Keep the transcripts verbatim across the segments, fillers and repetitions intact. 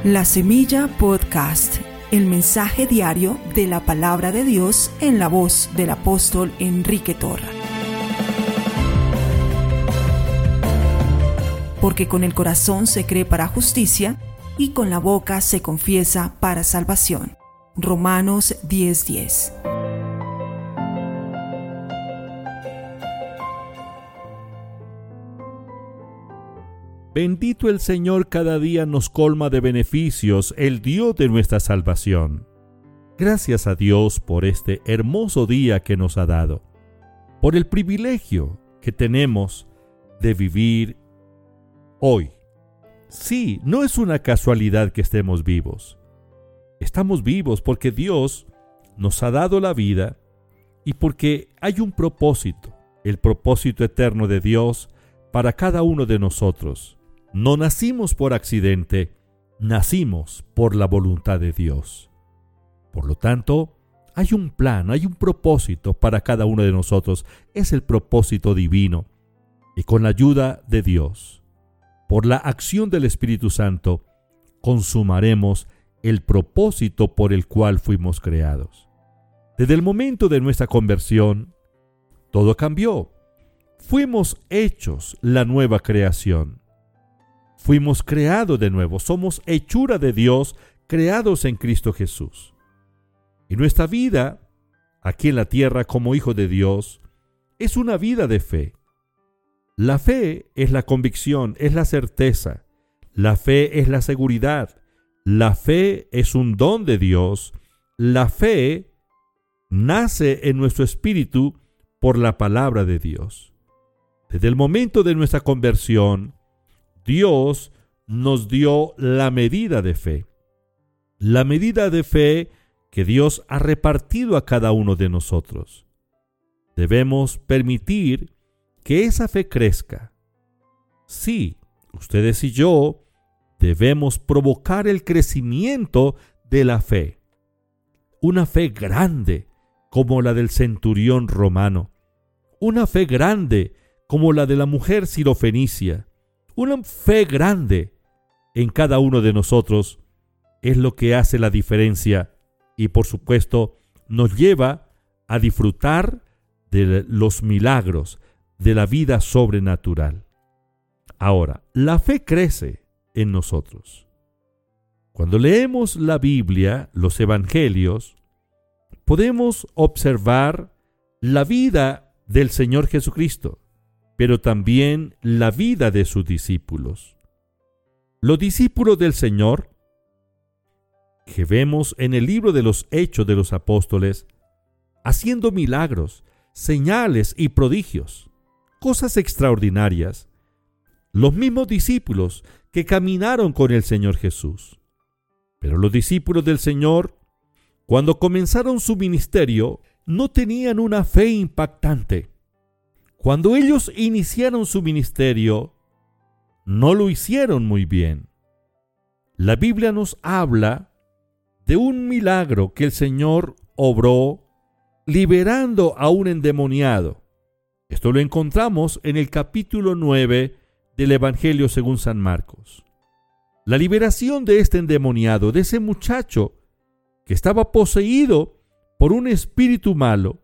La Semilla Podcast, el mensaje diario de la palabra de Dios en la voz del apóstol Enrique Torra. Porque con el corazón se cree para justicia y con la boca se confiesa para salvación. Romanos diez diez. Bendito el Señor, cada día nos colma de beneficios, el Dios de nuestra salvación. Gracias a Dios por este hermoso día que nos ha dado, por el privilegio que tenemos de vivir hoy. Sí, no es una casualidad que estemos vivos. Estamos vivos porque Dios nos ha dado la vida y porque hay un propósito, el propósito eterno de Dios para cada uno de nosotros. No nacimos por accidente, nacimos por la voluntad de Dios. Por lo tanto, hay un plan, hay un propósito para cada uno de nosotros. Es el propósito divino. Y con la ayuda de Dios, por la acción del Espíritu Santo, consumaremos el propósito por el cual fuimos creados. Desde el momento de nuestra conversión, todo cambió. Fuimos hechos la nueva creación. Fuimos creados de nuevo. Somos hechura de Dios, creados en Cristo Jesús. Y nuestra vida, aquí en la tierra como hijo de Dios, es una vida de fe. La fe es la convicción, es la certeza. La fe es la seguridad. La fe es un don de Dios. La fe nace en nuestro espíritu por la palabra de Dios. Desde el momento de nuestra conversión, Dios nos dio la medida de fe. La medida de fe que Dios ha repartido a cada uno de nosotros. Debemos permitir que esa fe crezca. Sí, ustedes y yo debemos provocar el crecimiento de la fe. Una fe grande como la del centurión romano. Una fe grande como la de la mujer sirofenicia. Una fe grande en cada uno de nosotros es lo que hace la diferencia y, por supuesto, nos lleva a disfrutar de los milagros, de la vida sobrenatural. Ahora, la fe crece en nosotros. Cuando leemos la Biblia, los Evangelios, podemos observar la vida del Señor Jesucristo, pero también la vida de sus discípulos. Los discípulos del Señor, que vemos en el libro de los Hechos de los Apóstoles, haciendo milagros, señales y prodigios, cosas extraordinarias. Los mismos discípulos que caminaron con el Señor Jesús. Pero los discípulos del Señor, cuando comenzaron su ministerio, no tenían una fe impactante. Cuando ellos iniciaron su ministerio, no lo hicieron muy bien. La Biblia nos habla de un milagro que el Señor obró liberando a un endemoniado. Esto lo encontramos en el capítulo nueve del Evangelio según San Marcos. La liberación de este endemoniado, de ese muchacho que estaba poseído por un espíritu malo.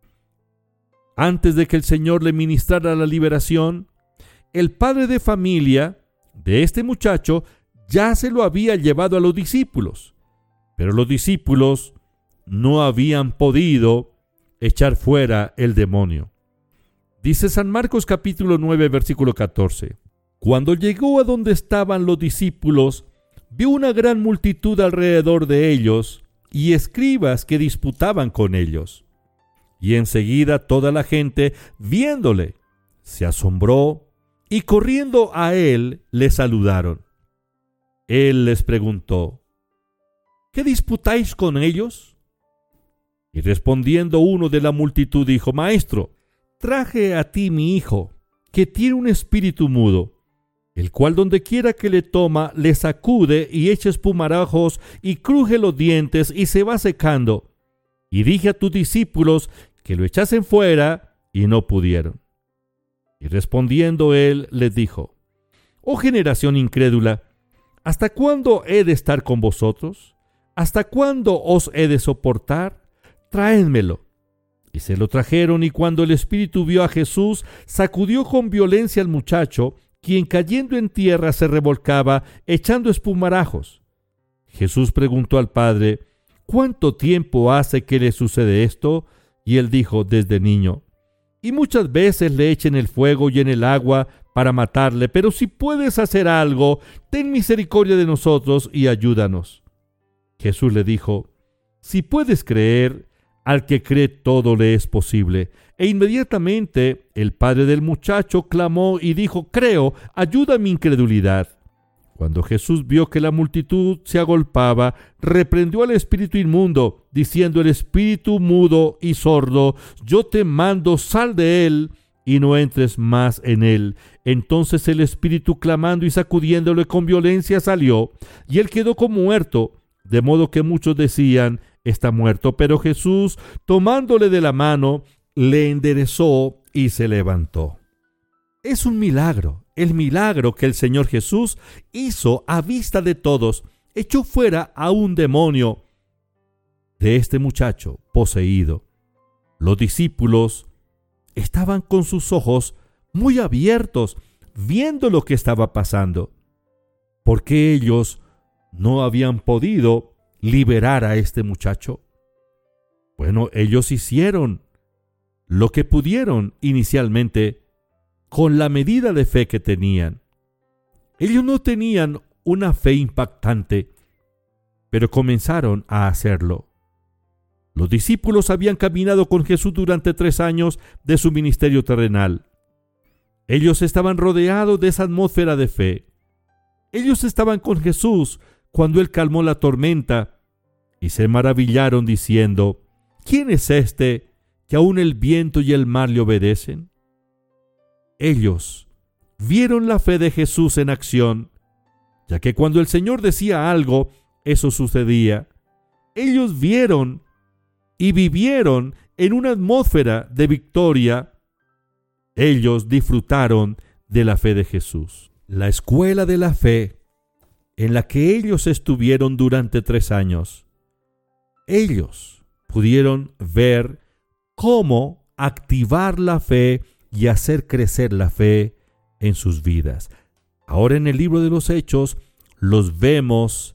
Antes de que el Señor le ministrara la liberación, el padre de familia de este muchacho ya se lo había llevado a los discípulos, pero los discípulos no habían podido echar fuera el demonio. Dice San Marcos capítulo nueve, versículo catorce. Cuando llegó a donde estaban los discípulos, vio una gran multitud alrededor de ellos y escribas que disputaban con ellos. Y enseguida toda la gente, viéndole, se asombró y corriendo a él le saludaron. Él les preguntó: ¿qué disputáis con ellos? Y respondiendo uno de la multitud dijo: Maestro, traje a ti mi hijo, que tiene un espíritu mudo, el cual donde quiera que le toma, le sacude y echa espumarajos y cruje los dientes y se va secando. Y dije a tus discípulos que lo echasen fuera y no pudieron. Y respondiendo él les dijo: Oh generación incrédula, ¿hasta cuándo he de estar con vosotros? ¿Hasta cuándo os he de soportar? Traédmelo. Y se lo trajeron, y cuando el espíritu vio a Jesús, sacudió con violencia al muchacho, quien cayendo en tierra se revolcaba, echando espumarajos. Jesús preguntó al padre: ¿cuánto tiempo hace que le sucede esto? Y él dijo: desde niño. Y muchas veces le echa en el fuego y en el agua para matarle, pero si puedes hacer algo, ten misericordia de nosotros y ayúdanos. Jesús le dijo: si puedes creer, al que cree todo le es posible. E inmediatamente el padre del muchacho clamó y dijo: creo, ayuda mi incredulidad. Cuando Jesús vio que la multitud se agolpaba, reprendió al espíritu inmundo, diciendo: el espíritu mudo y sordo, yo te mando, sal de él y no entres más en él. Entonces el espíritu, clamando y sacudiéndole con violencia, salió, y él quedó como muerto, de modo que muchos decían: está muerto. Pero Jesús, tomándole de la mano, le enderezó y se levantó. Es un milagro, el milagro que el Señor Jesús hizo a vista de todos. Echó fuera a un demonio de este muchacho poseído. Los discípulos estaban con sus ojos muy abiertos, viendo lo que estaba pasando, porque ellos no habían podido liberar a este muchacho. Bueno, ellos hicieron lo que pudieron inicialmente con la medida de fe que tenían. Ellos no tenían una fe impactante, pero comenzaron a hacerlo. Los discípulos habían caminado con Jesús durante tres años de su ministerio terrenal. Ellos estaban rodeados de esa atmósfera de fe. Ellos estaban con Jesús cuando Él calmó la tormenta, y se maravillaron diciendo: ¿quién es este que aún el viento y el mar le obedecen? Ellos vieron la fe de Jesús en acción, ya que cuando el Señor decía algo, eso sucedía. Ellos vieron y vivieron en una atmósfera de victoria. Ellos disfrutaron de la fe de Jesús. La escuela de la fe en la que ellos estuvieron durante tres años. Ellos pudieron ver cómo activar la fe y hacer crecer la fe en sus vidas. Ahora en el libro de los Hechos los vemos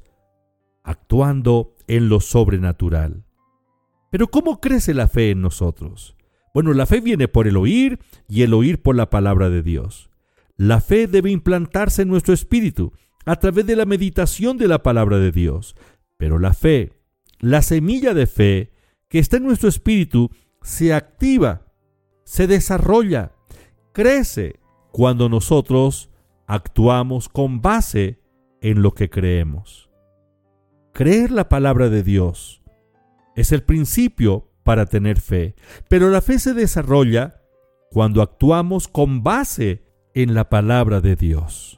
actuando en lo sobrenatural. Pero ¿cómo crece la fe en nosotros? Bueno, la fe viene por el oír y el oír por la palabra de Dios. La fe debe implantarse en nuestro espíritu a través de la meditación de la palabra de Dios. Pero la fe, la semilla de fe que está en nuestro espíritu, se activa, se desarrolla, crece cuando nosotros actuamos con base en lo que creemos. Creer la palabra de Dios es el principio para tener fe, pero la fe se desarrolla cuando actuamos con base en la palabra de Dios.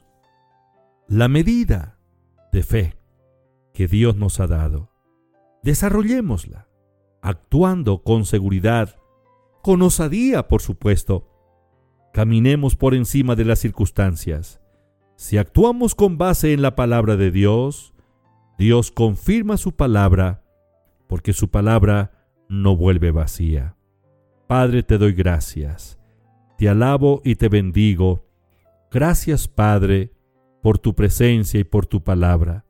La medida de fe que Dios nos ha dado, desarrollémosla, actuando con seguridad, con osadía, por supuesto. Caminemos por encima de las circunstancias. Si actuamos con base en la palabra de Dios, Dios confirma su palabra, porque su palabra no vuelve vacía. Padre, te doy gracias. Te alabo y te bendigo. Gracias, Padre, por tu presencia y por tu palabra.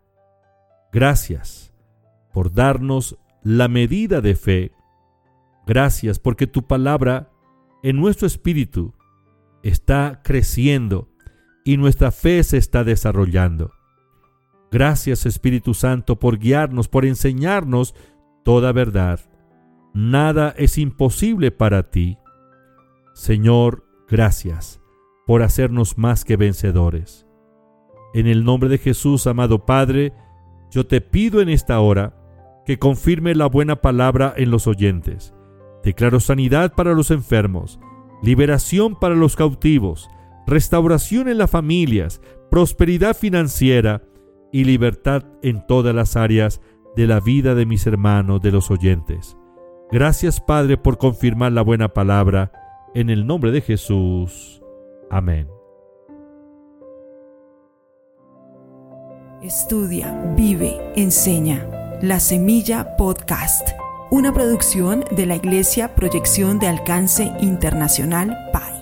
Gracias por darnos la medida de fe. Gracias porque tu palabra en nuestro espíritu está creciendo y nuestra fe se está desarrollando. Gracias, Espíritu Santo, por guiarnos, por enseñarnos toda verdad. Nada es imposible para ti. Señor, gracias por hacernos más que vencedores. En el nombre de Jesús, amado Padre, yo te pido en esta hora que confirme la buena palabra en los oyentes. Declaro sanidad para los enfermos, liberación para los cautivos, restauración en las familias, prosperidad financiera y libertad en todas las áreas de la vida de mis hermanos, de los oyentes. Gracias, Padre, por confirmar la buena palabra. En el nombre de Jesús. Amén. Estudia, vive, enseña. La Semilla Podcast, una producción de la Iglesia Proyección de Alcance Internacional P A I.